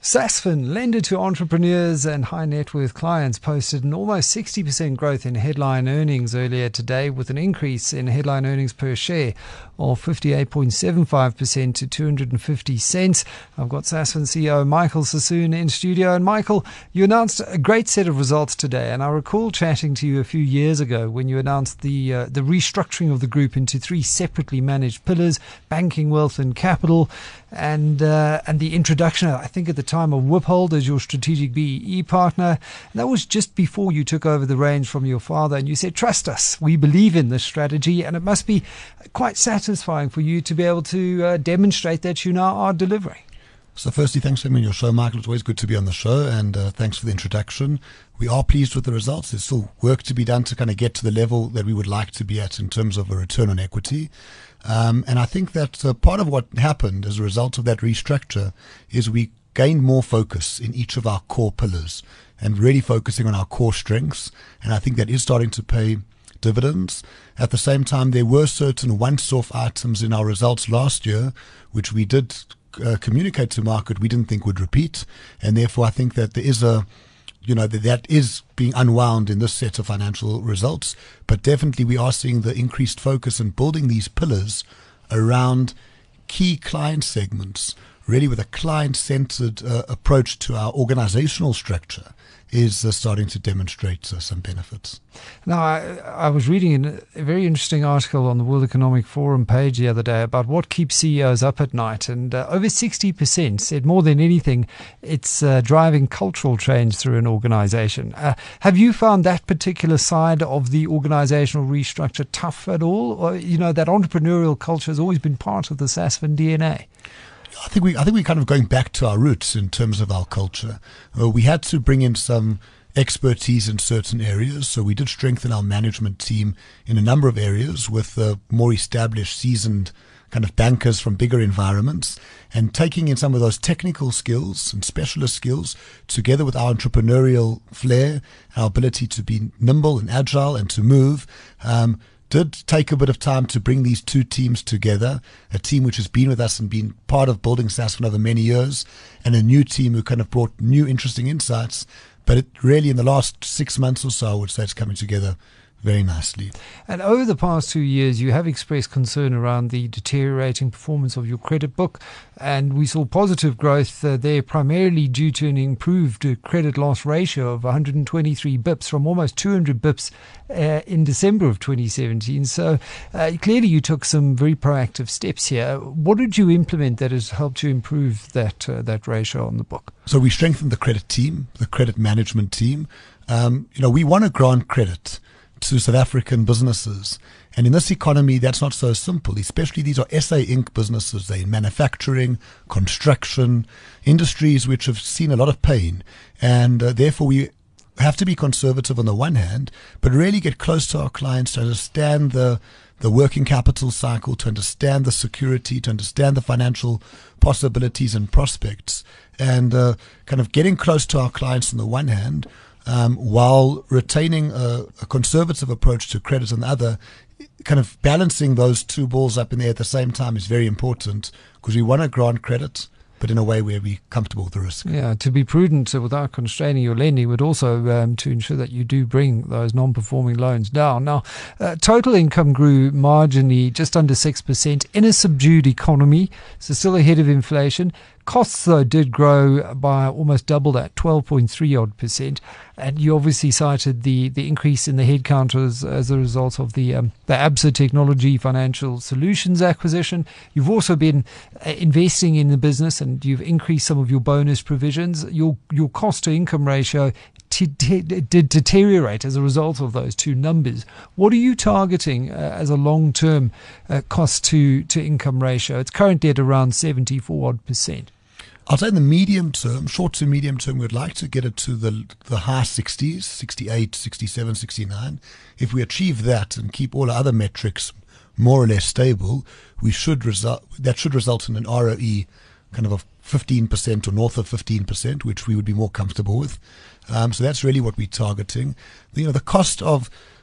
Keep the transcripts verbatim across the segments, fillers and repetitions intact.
Sasfin, lender to entrepreneurs and high net worth clients, posted an almost sixty percent growth in headline earnings earlier today, with an increase in headline earnings per share of fifty-eight point seven five percent to two hundred fifty cents. I've got Sasfin C E O Michael Sassoon in studio. And Michael, you announced a great set of results today. And I recall chatting to you a few years ago when you announced the uh, the restructuring of the group into three separately managed pillars: banking, wealth and capital, and uh, and the introduction, I think at the time, of Wiphold as your strategic B E E partner. And that was just before you took over the reins from your father, and you said, trust us, we believe in this strategy. And it must be quite satisfying for you to be able to uh, demonstrate that you now are delivering. So firstly, thanks for having me on your show, Michael. It's always good to be on the show, and uh, thanks for the introduction. We are pleased with the results. There's still work to be done to kind of get to the level that we would like to be at in terms of a return on equity. Um, and I think that uh, part of what happened as a result of that restructure is we gained more focus in each of our core pillars and really focusing on our core strengths. And I think that is starting to pay dividends. At the same time, there were certain once-off items in our results last year, which we did uh, communicate to market we didn't think would repeat. And therefore, I think that there is a You know, that, that is being unwound in this set of financial results. But definitely we are seeing the increased focus in building these pillars around key client segments, really with a client-centered uh, approach to our organizational structure, is uh, starting to demonstrate uh, some benefits. Now, I, I was reading a very interesting article on the World Economic Forum page the other day about what keeps C E Os up at night, and uh, over sixty percent said more than anything, it's uh, driving cultural change through an organization. Uh, have you found that particular side of the organizational restructure tough at all? Or, you know, that entrepreneurial culture has always been part of the Sasfin D N A. I think we, I think we're kind of going back to our roots in terms of our culture. Uh, we had to bring in some expertise in certain areas, so we did strengthen our management team in a number of areas with uh, more established, seasoned kind of bankers from bigger environments, and taking in some of those technical skills and specialist skills together with our entrepreneurial flair, our ability to be nimble and agile and to move. Um, did take a bit of time to bring these two teams together, a team which has been with us and been part of building Sasfin over many years, and a new team who kind of brought new interesting insights. But it really, in the last six months or so, I would say it's coming together very nicely. And over the past two years, you have expressed concern around the deteriorating performance of your credit book, and we saw positive growth uh, there, primarily due to an improved uh, credit loss ratio of one hundred twenty-three bips from almost two hundred bips uh, in December of twenty seventeen. So uh, clearly you took some very proactive steps here. What did you implement that has helped you improve that uh, that ratio on the book? So we strengthened the credit team, the credit management team. Um, you know, we want to grant credit to South African businesses. And in this economy, that's not so simple, especially these are S A Incorporated businesses. They're in manufacturing, construction, industries which have seen a lot of pain. And uh, therefore, we have to be conservative on the one hand, but really get close to our clients to understand the the working capital cycle, to understand the security, to understand the financial possibilities and prospects, and uh, kind of getting close to our clients on the one hand, Um, while retaining a, a conservative approach to credit on the other. Kind of balancing those two balls up in there at the same time is very important, because we want to grant credit, but in a way where we're comfortable with the risk. Yeah, to be prudent uh, without constraining your lending, but also um, to ensure that you do bring those non-performing loans down. Now, uh, total income grew marginally, just under six percent in a subdued economy, so still ahead of inflation. Costs, though, did grow by almost double that, twelve point three odd percent. And you obviously cited the, the increase in the headcount as, as a result of the um, the Absa Technology Financial Solutions acquisition. You've also been uh, investing in the business, and you've increased some of your bonus provisions. Your your cost to income ratio t- t- did deteriorate as a result of those two numbers. What are you targeting uh, as a long-term uh, cost to, to income ratio? It's currently at around seventy-four odd percent. I'll say in the medium term, short to medium term, we'd like to get it to the the high sixties, sixty-eight, sixty-seven, sixty-nine. If we achieve that and keep all our other metrics more or less stable, we should result, that should result in an R O E kind of of fifteen percent or north of fifteen percent, which we would be more comfortable with. Um, so that's really what we're targeting. You know, the cost of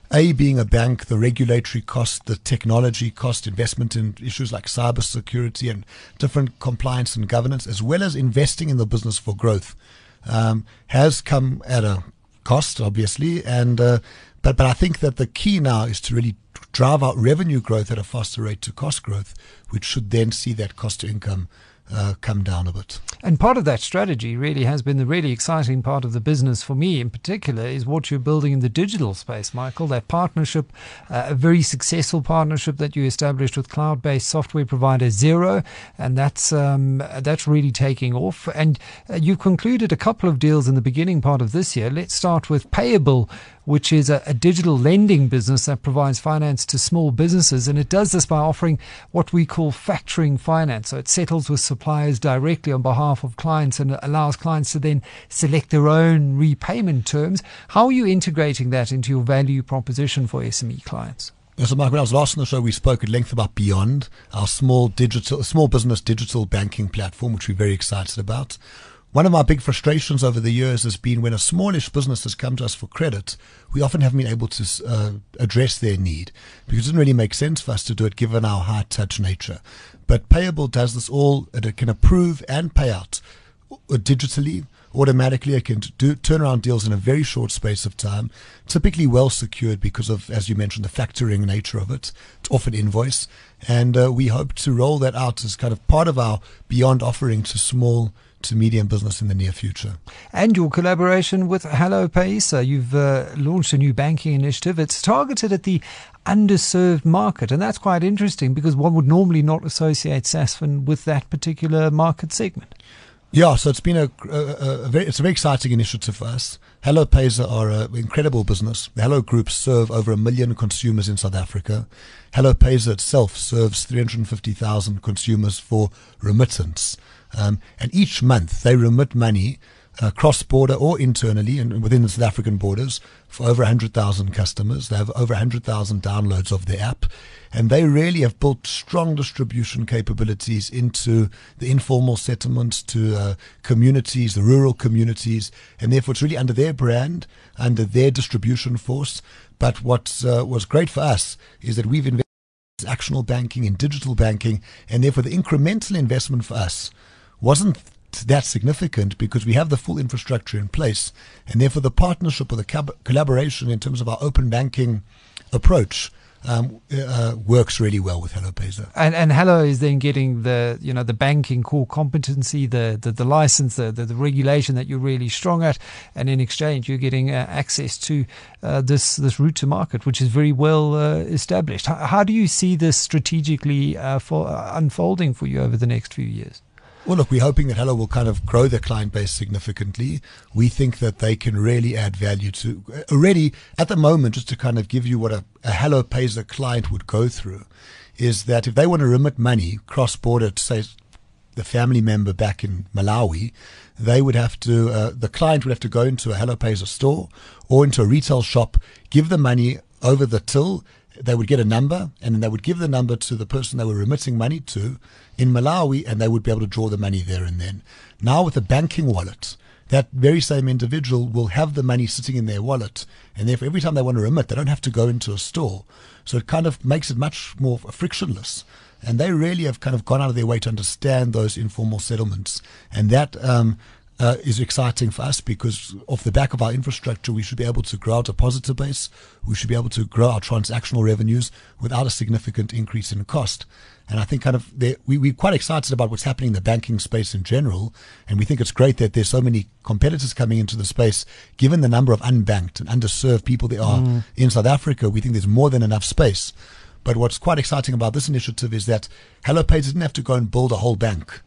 A, being a bank, the regulatory cost, the technology cost, investment in issues like cyber security and different compliance and governance, as well as investing in the business for growth, um, has come at a cost, obviously. And uh, but but I think that the key now is to really drive out revenue growth at a faster rate to cost growth, which should then see that cost to income Uh, come down a bit. And part of that strategy really has been the really exciting part of the business for me in particular is what you're building in the digital space, Michael, that partnership, uh, a very successful partnership that you established with cloud-based software provider Xero, and that's um, that's really taking off. And uh, you've concluded a couple of deals in the beginning part of this year. Let's start with Payable, which is a, a digital lending business that provides finance to small businesses. And it does this by offering what we call factoring finance. So it settles with suppliers directly on behalf of clients and allows clients to then select their own repayment terms. How are you integrating that into your value proposition for S M E clients? So, Mike, when I was last on the show, we spoke at length about Beyond, our small digital, small business digital banking platform, which we're very excited about. One of my big frustrations over the years has been when a smallish business has come to us for credit, we often haven't been able to uh, address their need because it doesn't really make sense for us to do it given our high touch nature. But Payable does this all. It can approve and pay out digitally, automatically. It can do turnaround deals in a very short space of time, typically well secured because of, as you mentioned, the factoring nature of it. It's off an invoice. And uh, we hope to roll that out as kind of part of our Beyond offering to small to medium business in the near future. And your collaboration with Hello Payisa, you've uh, launched a new banking initiative. It's targeted at the underserved market, and that's quite interesting because one would normally not associate Sasfin with that particular market segment. Yeah, so it's been a, a, a very, it's a very exciting initiative for us. Hello Payisa are an incredible business. The Hello Group serve over a million consumers in South Africa. Hello Payisa itself serves three hundred fifty thousand consumers for remittance. Um, and each month they remit money uh, cross-border or internally and within the South African borders for over one hundred thousand customers. They have over one hundred thousand downloads of the app. And they really have built strong distribution capabilities into the informal settlements, to uh, communities, the rural communities. And therefore it's really under their brand, under their distribution force. But what uh, was great for us is that we've invested in actional banking and digital banking. And therefore the incremental investment for us wasn't that significant because we have the full infrastructure in place, and therefore the partnership or the cab- collaboration in terms of our open banking approach um, uh, works really well with Hello Payisa. And and Hello is then getting the you know the banking core competency, the the, the license, the, the the regulation that you're really strong at, and in exchange you're getting uh, access to uh, this this route to market, which is very well uh, established. How, how do you see this strategically uh, for uh, unfolding for you over the next few years? Well, look, we're hoping that Hello will kind of grow their client base significantly. We think that they can really add value to already at the moment, just to kind of give you what a, a Hello Payisa client would go through, is that if they want to remit money cross-border to, say, the family member back in Malawi, they would have to, uh, the client would have to go into a Hello Payisa store or into a retail shop, give the money over the till. They would get a number, and then they would give the number to the person they were remitting money to in Malawi, and they would be able to draw the money there and then. Now with a banking wallet, that very same individual will have the money sitting in their wallet, and therefore every time they want to remit, they don't have to go into a store. So it kind of makes it much more frictionless. And they really have kind of gone out of their way to understand those informal settlements. And that um, uh, is exciting for us because off the back of our infrastructure, we should be able to grow our depositor base. We should be able to grow our transactional revenues without a significant increase in cost. And I think kind of we, we're quite excited about what's happening in the banking space in general. And we think it's great that there's so many competitors coming into the space. Given the number of unbanked and underserved people there are mm. in South Africa, we think there's more than enough space. But what's quite exciting about this initiative is that Hello Payisa didn't have to go and build a whole bank.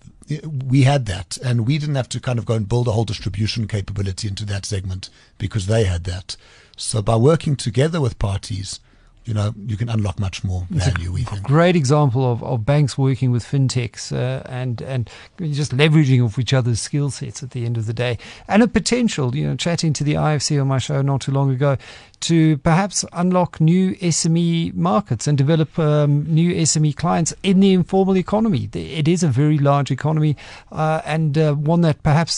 We had that, and we didn't have to kind of go and build a whole distribution capability into that segment because they had that. So by working together with parties, you know, you can unlock much more value, we think. Great example of, of banks working with fintechs uh, and and just leveraging off each other's skill sets at the end of the day. And a potential, you know, chatting to the I F C on my show not too long ago, to perhaps unlock new S M E markets and develop um, new S M E clients in the informal economy. It is a very large economy uh, and uh, one that perhaps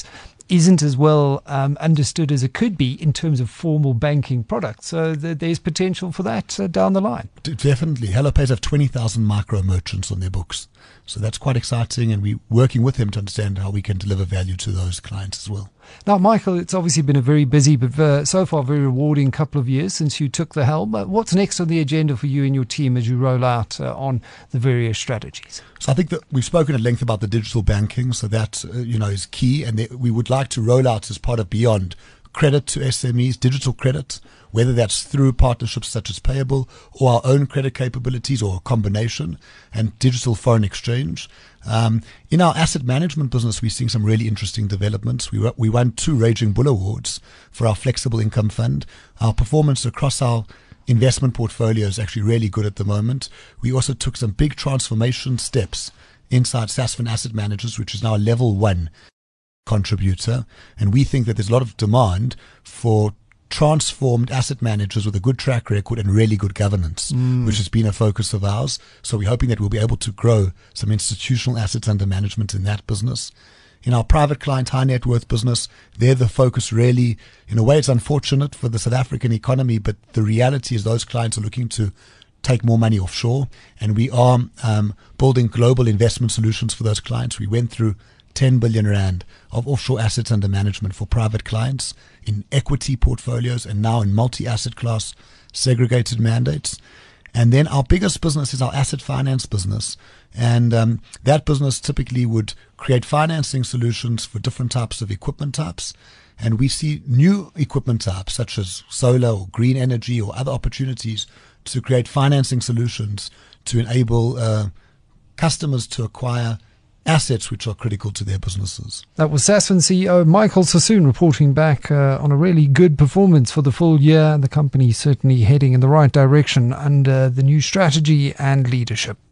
isn't as well um, understood as it could be in terms of formal banking products. So th- there's potential for that uh, down the line. D- definitely. Hello Pays have twenty thousand micro merchants on their books. So that's quite exciting, and we're working with them to understand how we can deliver value to those clients as well. Now, Michael, it's obviously been a very busy, but uh, so far very rewarding couple of years since you took the helm. Uh, what's next on the agenda for you and your team as you roll out uh, on the various strategies? So I think that we've spoken at length about the digital banking, so that uh, you know is key, and th- we would like to roll out as part of Beyond credit to S M Es, digital credit, whether that's through partnerships such as Payable or our own credit capabilities or a combination, and digital foreign exchange. Um, in our asset management business, we're seeing some really interesting developments. We, we won two Raging Bull Awards for our flexible income fund. Our performance across our investment portfolio is actually really good at the moment. We also took some big transformation steps inside Sasfin Asset Managers, which is now a level one contributor, and we think that there's a lot of demand for transformed asset managers with a good track record and really good governance, mm. which has been a focus of ours. So we're hoping that we'll be able to grow some institutional assets under management in that business. In our private client high net worth business, they're the focus really. In a way, it's unfortunate for the South African economy, but the reality is those clients are looking to take more money offshore, and we are um, building global investment solutions for those clients. We went through ten billion rand of offshore assets under management for private clients in equity portfolios and now in multi-asset class segregated mandates. And then our biggest business is our asset finance business. And um, that business typically would create financing solutions for different types of equipment types. And we see new equipment types such as solar or green energy or other opportunities to create financing solutions to enable uh, customers to acquire assets which are critical to their businesses. That was Sasfin C E O Michael Sassoon reporting back uh, on a really good performance for the full year, and the company certainly heading in the right direction under the new strategy and leadership.